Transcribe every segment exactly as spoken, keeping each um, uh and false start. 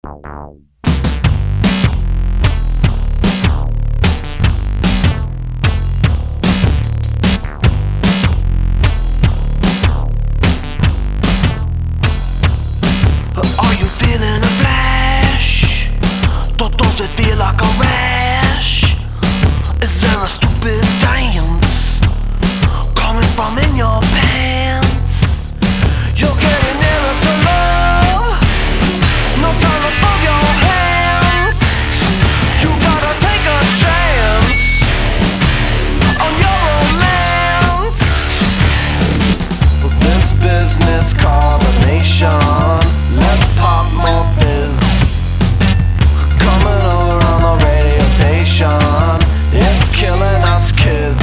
Are you feeling a flash? Does it feel like a rash? Is there a stupid dance coming from in your pants? You're getting nearer to love, no time to fold your hands. You gotta take a chance on your romance. With this business combination, let's pop more fizz. Coming over on the radio station, it's killing us kids.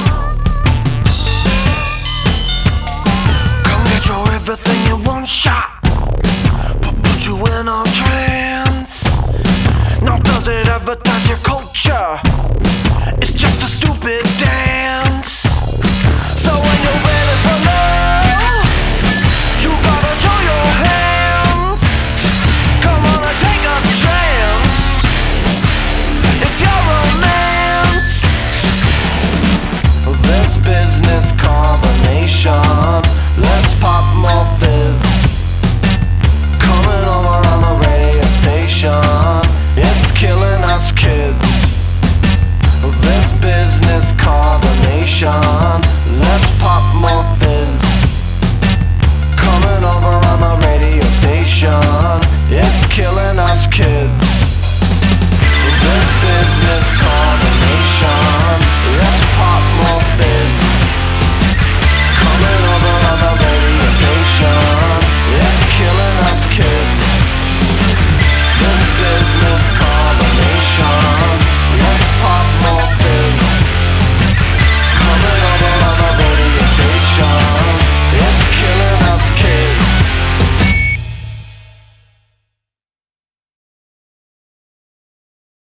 Everything in one shot.